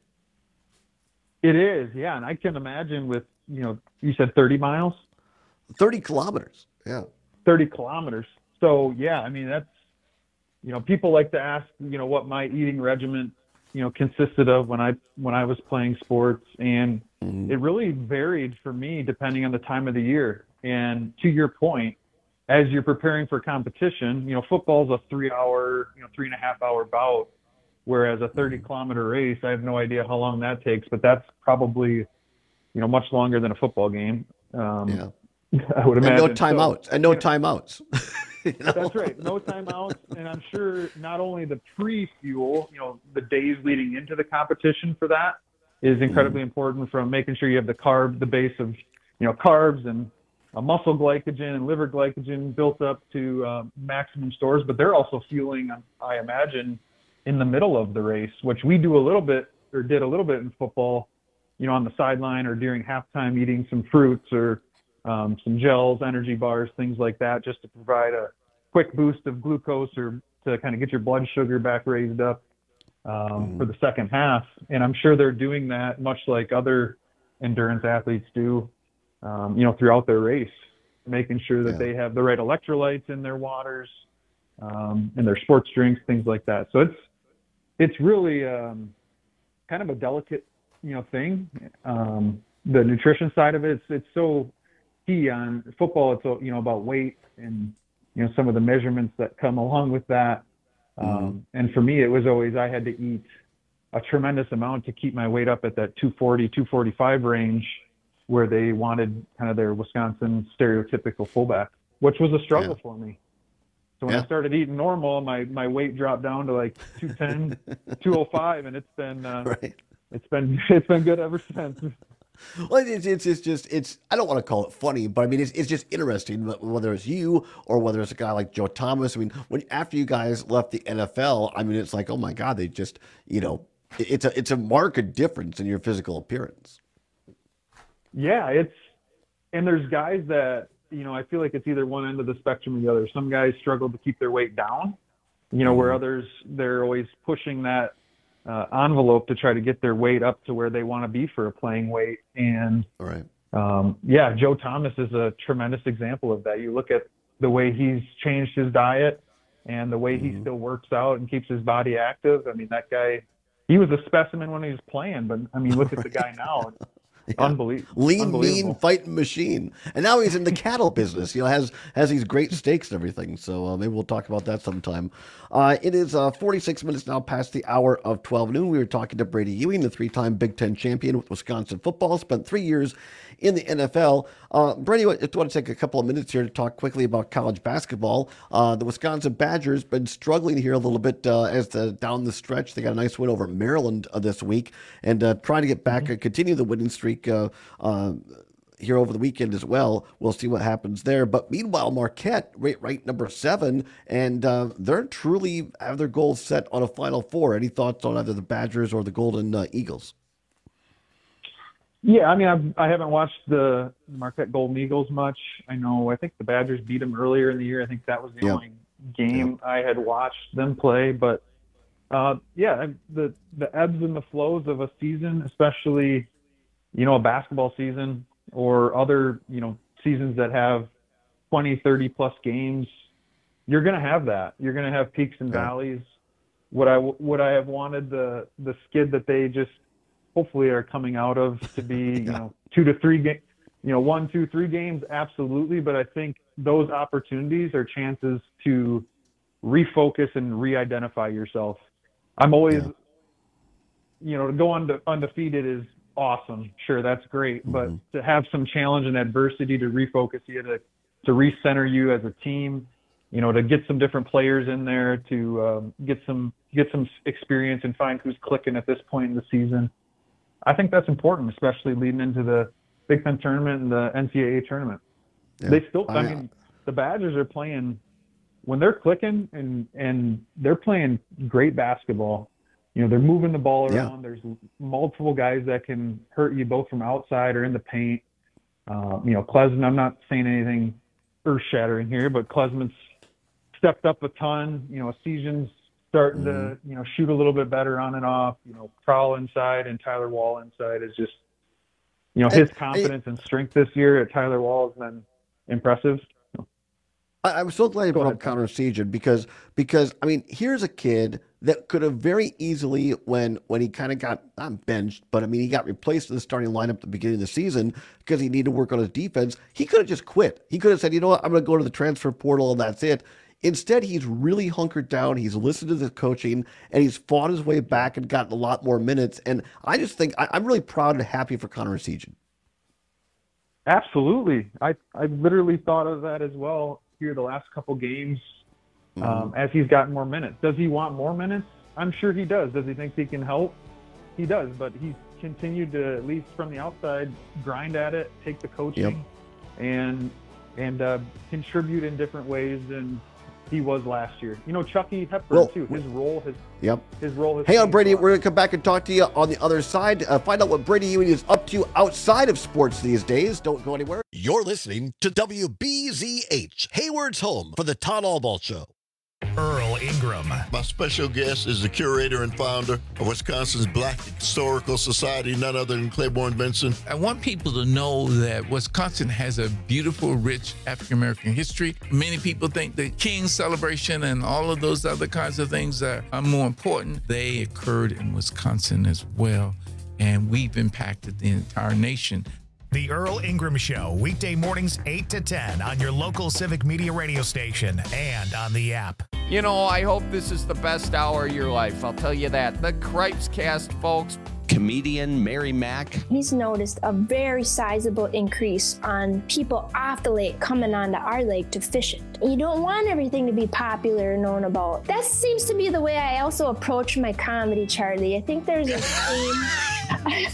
Speaker 4: It is, yeah. And I can imagine with, you said 30 miles?
Speaker 16: 30 kilometers, yeah.
Speaker 4: 30 kilometers. So, yeah, I mean, that's, people like to ask, what my eating regimen, consisted of when I was playing sports. And it really varied for me depending on the time of the year. And to your point, as you're preparing for competition, football's a 3-hour, 3.5-hour bout. Whereas a 30-kilometer race, I have no idea how long that takes, but that's probably, much longer than a football game. I would imagine.
Speaker 16: And no timeouts.
Speaker 4: That's right. No timeouts. And I'm sure not only the pre-fuel, the days leading into the competition for that is incredibly important, from making sure you have the base of, carbs and muscle glycogen and liver glycogen built up to maximum stores. But they're also fueling, I imagine, in the middle of the race, which we do a little bit, or did a little bit in football, on the sideline or during halftime, eating some fruits or some gels, energy bars, things like that, just to provide a quick boost of glucose or to kind of get your blood sugar back raised up for the second half. And I'm sure they're doing that much like other endurance athletes do, throughout their race, making sure that they have the right electrolytes in their waters, and their sports drinks, things like that. So it's really kind of a delicate, thing. The nutrition side of it, it's so key on football. It's, about weight and, some of the measurements that come along with that. And for me, it was always, I had to eat a tremendous amount to keep my weight up at that 240, 245 range, where they wanted kind of their Wisconsin stereotypical fullback, which was a struggle for me. So when I started eating normal, my weight dropped down to like 210, 205, and it's been it's been good ever since.
Speaker 16: Well, it's just I don't want to call it funny, but I mean it's just interesting, whether it's you or whether it's a guy like Joe Thomas. I mean, after you guys left the NFL, I mean it's like, oh my God, they just it's a marked difference in your physical appearance.
Speaker 4: Yeah, and there's guys that, I feel like it's either one end of the spectrum or the other. Some guys struggle to keep their weight down, where others, they're always pushing that envelope to try to get their weight up to where they want to be for a playing weight. And Joe Thomas is a tremendous example of that. You look at the way he's changed his diet and the way he still works out and keeps his body active. I mean, that guy, he was a specimen when he was playing, but I mean, look at the guy now. Unbelievable.
Speaker 16: Lean, mean, fighting machine. And now he's in the cattle business, has these great steaks and everything. So maybe we'll talk about that sometime. It is 46 minutes now past the hour of 12 noon. We were talking to Brady Ewing, the 3-time Big Ten champion with Wisconsin football, spent 3 years in the NFL. Brady, I just want to take a couple of minutes here to talk quickly about college basketball. The Wisconsin Badgers been struggling here a little bit down the stretch. They got a nice win over Maryland this week and trying to get back and continue the winning streak here over the weekend as well. We'll see what happens there. But meanwhile, Marquette right number 7, and they're truly have their goals set on a Final Four. Any thoughts on either the Badgers or the Golden Eagles?
Speaker 4: Yeah, I mean, I haven't watched the Marquette Golden Eagles much. I think the Badgers beat them earlier in the year. I think that was the only game I had watched them play. But the ebbs and the flows of a season, especially, a basketball season or other, seasons that have 20, 30 plus games, you're going to have that. You're going to have peaks and valleys. Would I have wanted the skid that they just hopefully are coming out of to be, 2 to 3 games, 1, 2, 3 games? Absolutely. But I think those opportunities are chances to refocus and re-identify yourself. I'm always, to go undefeated is awesome. Sure, that's great. But to have some challenge and adversity to refocus you, to recenter you as a team, to get some different players in there, to get some experience and find who's clicking at this point in the season. I think that's important, especially leading into the Big Ten tournament and the NCAA tournament. Yeah. They still, the Badgers are playing, when they're clicking and they're playing great basketball, they're moving the ball around. There's multiple guys that can hurt you both from outside or in the paint. Klesman, I'm not saying anything earth-shattering here, but Klesman's stepped up a ton. Season's starting to, shoot a little bit better on and off. Crowell inside and Tyler Wall inside is just, his confidence and strength this year at Tyler Wall has been impressive.
Speaker 16: I'm so glad you brought up Connor Essegian because I mean, here's a kid that could have very easily, when he kind of got not benched, but I mean, he got replaced in the starting lineup at the beginning of the season because he needed to work on his defense. He could have just quit. He could have said, you know what, I'm going to go to the transfer portal and that's it. Instead, he's really hunkered down. He's listened to the coaching, and he's fought his way back and gotten a lot more minutes. And I just think I'm really proud and happy for Connor Essegian.
Speaker 4: Absolutely. I literally thought of that as well here the last couple games as he's gotten more minutes. Does he want more minutes? I'm sure he does. Does he think he can help? He does, but he's continued to, at least from the outside, grind at it, take the coaching, and contribute in different ways than he was last year. Chucky Hepburn too. His role has. Hey, on Brady, we're going to come back and talk to you on the other side. Find out what Brady Ewing is up to outside of sports these days. Don't go anywhere.
Speaker 8: You're listening to WBZH, Hayward's home for the Todd Albaugh Show.
Speaker 1: Earl Ingram.
Speaker 5: My special guest is the curator and founder of Wisconsin's Black Historical Society, none other than Claiborne Benson.
Speaker 6: I want people to know that Wisconsin has a beautiful, rich African-American history. Many people think the King's celebration and all of those other kinds of things are more important. They occurred in Wisconsin as well, and we've impacted the entire nation.
Speaker 1: The Earl Ingram Show, weekday mornings 8 to 10 on your local Civic Media radio station and on the app.
Speaker 7: You know, I hope this is the best hour of your life. I'll tell you that. The Cripes Cast, folks.
Speaker 10: Comedian Mary Mack.
Speaker 11: He's noticed a very sizable increase on people off the lake coming onto our lake to fish it. You don't want everything to be popular and known about. That seems to be the way I also approach my comedy, Charlie. I think there's a theme.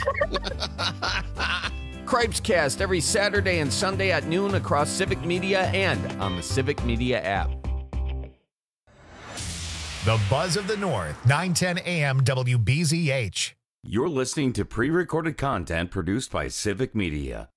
Speaker 7: Cripes Cast every Saturday and Sunday at noon across Civic Media and on the Civic Media app.
Speaker 1: The Buzz of the North, 910 AM WBZH.
Speaker 13: You're listening to pre-recorded content produced by Civic Media.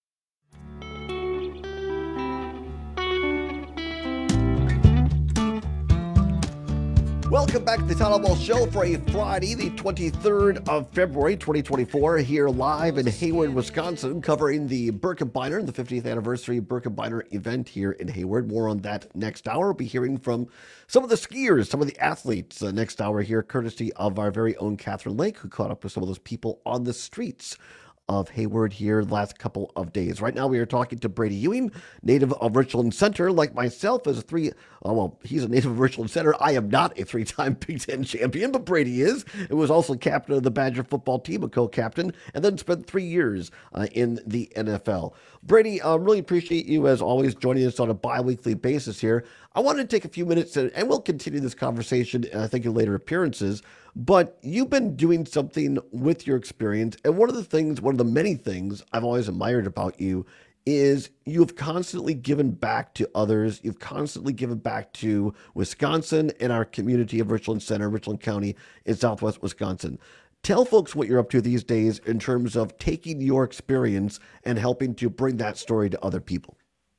Speaker 16: Welcome back to the Town Hall Show for a Friday, the 23rd of February, 2024, here live in Hayward, Wisconsin, covering the Birkebeiner, the 50th anniversary Birkebeiner event here in Hayward. More on that next hour. We'll be hearing from some of the skiers, some of the athletes next hour here, courtesy of our very own Catherine Lake, who caught up with some of those people on the streets of Hayward here the last couple of days. Right now we are talking to Brady Ewing, native of Richland Center, like myself as he's a native of Richland Center. I am not a three-time Big Ten champion, but Brady is. It was also captain of the Badger football team, a co-captain, and then spent 3 years in the NFL. Brady, really appreciate you, as always, joining us on a bi-weekly basis here. I wanted to take a few minutes, and we'll continue this conversation, I think, in later appearances, but you've been doing something with your experience, and one of the many things I've always admired about you is you've constantly given back to others. You've constantly given back to Wisconsin and our community of Richland Center, Richland County in southwest Wisconsin. Tell folks what you're up to these days in terms of taking your experience and helping to bring that story to other people.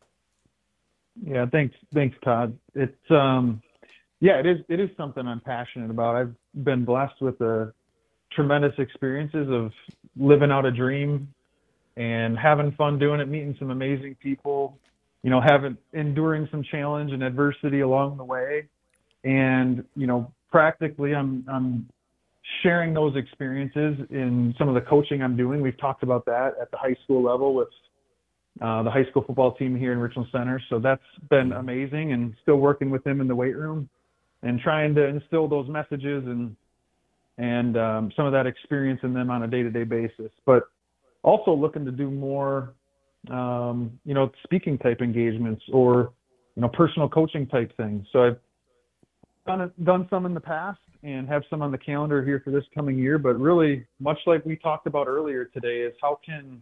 Speaker 4: Yeah, thanks, Todd. It's it is something I'm passionate about. I've been blessed with the tremendous experiences of living out a dream and having fun doing it, meeting some amazing people, enduring some challenge and adversity along the way. And, practically I'm sharing those experiences in some of the coaching I'm doing. We've talked about that at the high school level with the high school football team here in Richland Center. So that's been amazing, and still working with them in the weight room and trying to instill those messages and some of that experience in them on a day-to-day basis. But also looking to do more, speaking type engagements or, personal coaching type things. So I've done some in the past and have some on the calendar here for this coming year. But really, much like we talked about earlier today, is how can,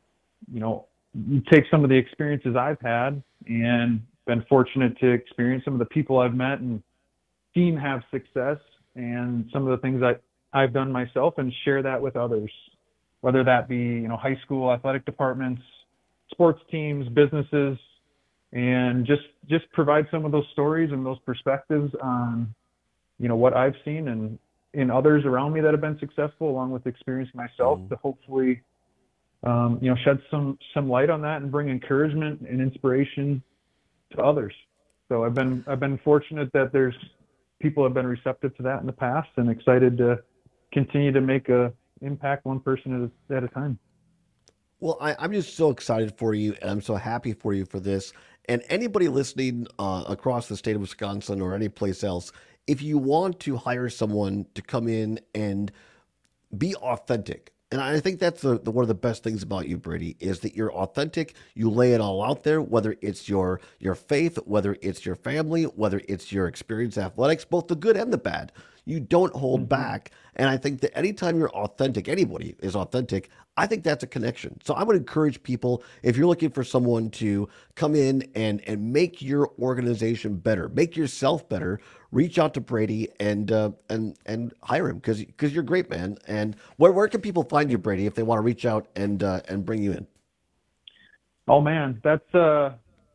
Speaker 4: you take some of the experiences I've had and been fortunate to experience some of the people I've met and seen have success, and some of the things that I've done myself, and share that with others, whether that be, high school athletic departments, sports teams, businesses, and just provide some of those stories and those perspectives on, what I've seen and in others around me that have been successful, along with experience myself, to hopefully, shed some light on that and bring encouragement and inspiration to others. So I've been fortunate that there's people have been receptive to that in the past, and excited to continue to make a impact one person at a time.
Speaker 16: Well, I'm just so excited for you, and I'm so happy for you for this. And anybody listening across the state of Wisconsin or any place else, if you want to hire someone to come in and be authentic, and I think that's one of the best things about you, Brady, is that you're authentic. You lay it all out there, whether it's your faith, whether it's your family, whether it's your experience in athletics, both the good and the bad. You don't hold back. And I think that anytime you're authentic, anybody is authentic, I think that's a connection. So I would encourage people, if you're looking for someone to come in and make your organization better, make yourself better, reach out to Brady and hire him, because you're great, man. And where can people find you, Brady, if they want to reach out and bring you in?
Speaker 4: Oh man, that's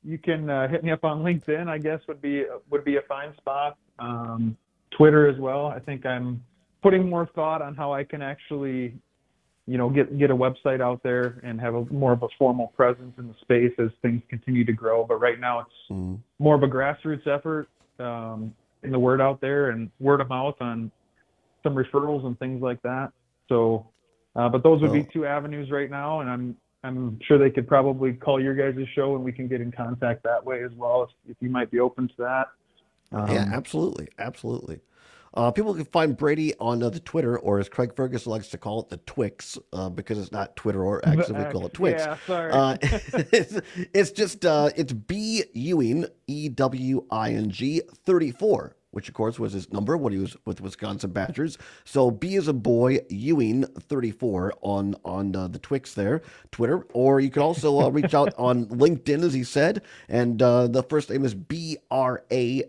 Speaker 4: you can hit me up on LinkedIn, I guess would be a fine spot. Twitter as well. I think I'm putting more thought on how I can actually, get a website out there and have more of a formal presence in the space as things continue to grow. But right now it's more of a grassroots effort, getting the word out there and word of mouth on some referrals and things like that. So, but those would be two avenues right now, and I'm sure they could probably call your guys' show and we can get in contact that way as well if you might be open to that.
Speaker 16: Yeah, absolutely. People can find Brady on the Twitter, or as Craig Ferguson likes to call it, the Twix, because it's not Twitter or X, we call it Twix.
Speaker 4: Yeah, sorry.
Speaker 16: It's B Ewing, EWING 34, which of course was his number when he was with Wisconsin Badgers. So B as a boy, Ewing 34 on the Twix there, Twitter, or you can also reach out on LinkedIn, as he said, and the first name is BRADIE.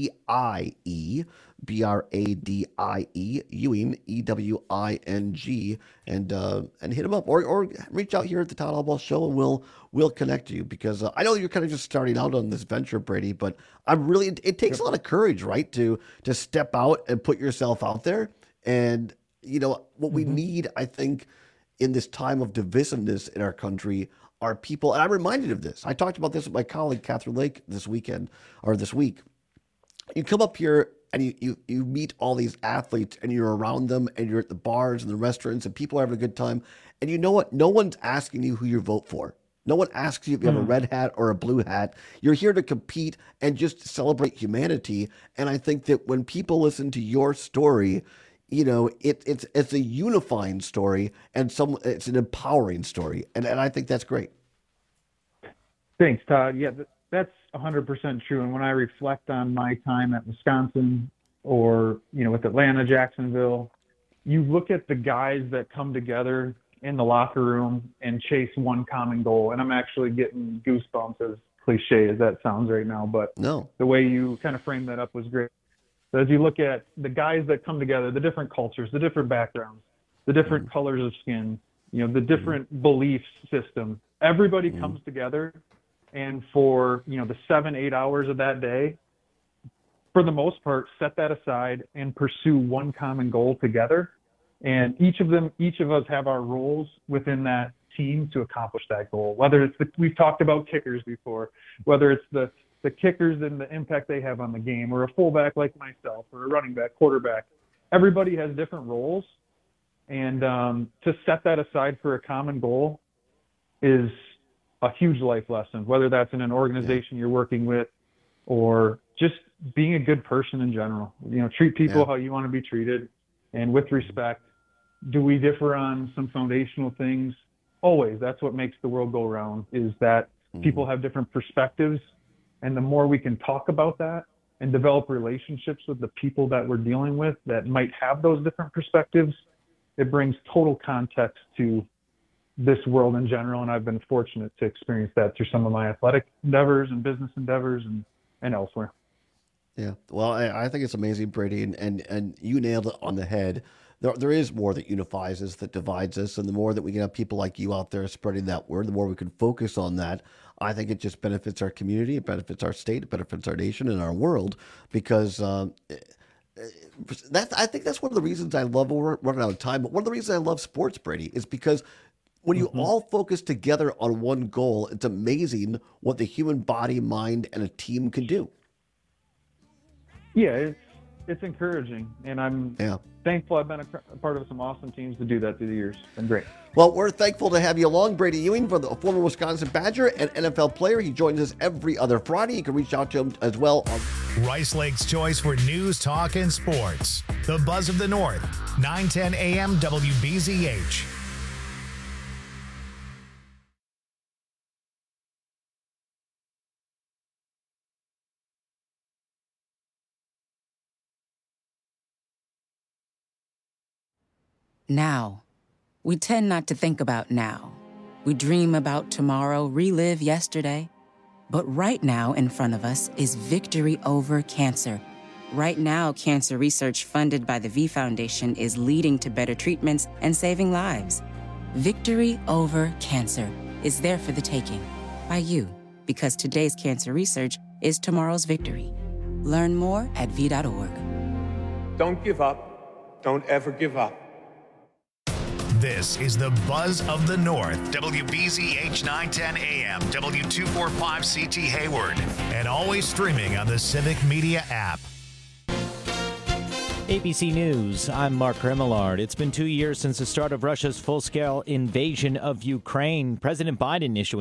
Speaker 16: BRADIE, Ewing, EWING, and hit him up or reach out here at the Todd Albaugh Show and we'll connect you, because I know you're kind of just starting out on this venture, Brady, but it takes a lot of courage, right, to step out and put yourself out there. And what we need, I think, in this time of divisiveness in our country are people, and I'm reminded of this. I talked about this with my colleague Catherine Lake this week. You come up here and you meet all these athletes and you're around them and you're at the bars and the restaurants and people are having a good time. And you know what? No one's asking you who you vote for. No one asks you if you have a red hat or a blue hat. You're here to compete and just celebrate humanity. And I think that when people listen to your story, it's a unifying story and it's an empowering story. And I think that's great.
Speaker 4: Thanks, Todd. Yeah, that's 100% true. And when I reflect on my time at Wisconsin or, with Atlanta, Jacksonville, you look at the guys that come together in the locker room and chase one common goal. And I'm actually getting goosebumps, as cliche as that sounds right now, but the way you kind of framed that up was great. So as you look at the guys that come together, the different cultures, the different backgrounds, the different colors of skin, the different belief system, everybody comes together. And for, the 7-8 hours of that day, for the most part, set that aside and pursue one common goal together. And each of us have our roles within that team to accomplish that goal. Whether it's we've talked about kickers before, whether it's the kickers and the impact they have on the game, or a fullback like myself, or a running back, quarterback. Everybody has different roles. And to set that aside for a common goal is a huge life lesson, whether that's in an organization you're working with or just being a good person in general. Treat people how you want to be treated and with respect. Do we differ on some foundational things? Always. That's what makes the world go round, is that people have different perspectives. And the more we can talk about that and develop relationships with the people that we're dealing with that might have those different perspectives, it brings total context to this world in general. And I've been fortunate to experience that through some of my athletic endeavors and business endeavors and elsewhere.
Speaker 16: Yeah. Well, I think it's amazing, Brady, and you nailed it on the head. There is more that unifies us, that divides us. And the more that we can have people like you out there spreading that word, the more we can focus on that. I think it just benefits our community, it benefits our state, it benefits our nation and our world, because I think that's one of the reasons I love, we're running out of time, but one of the reasons I love sports, Brady, is because when you all focus together on one goal, it's amazing what the human body, mind, and a team can do.
Speaker 4: Yeah, it's encouraging, and I'm thankful I've been a part of some awesome teams to do that through the years. It's been great.
Speaker 16: Well, we're thankful to have you along, Brady Ewing, for the former Wisconsin Badger and NFL player. He joins us every other Friday. You can reach out to him as well.
Speaker 1: Rice Lake's choice for news, talk, and sports. The Buzz of the North, 910 AM WBZH.
Speaker 2: Now. We tend not to think about now. We dream about tomorrow, relive yesterday. But right now in front of us is victory over cancer. Right now, cancer research funded by the V Foundation is leading to better treatments and saving lives. Victory over cancer is there for the taking by you. because today's cancer research is tomorrow's victory. Learn more at V.org.
Speaker 3: Don't give up. Don't ever give up.
Speaker 1: This is the Buzz of the North, WBZH 910 AM, W245CT Hayward, and always streaming on the Civic Media app.
Speaker 12: ABC News, I'm Mark Remillard. It's been 2 years since the start of Russia's full-scale invasion of Ukraine. President Biden issuing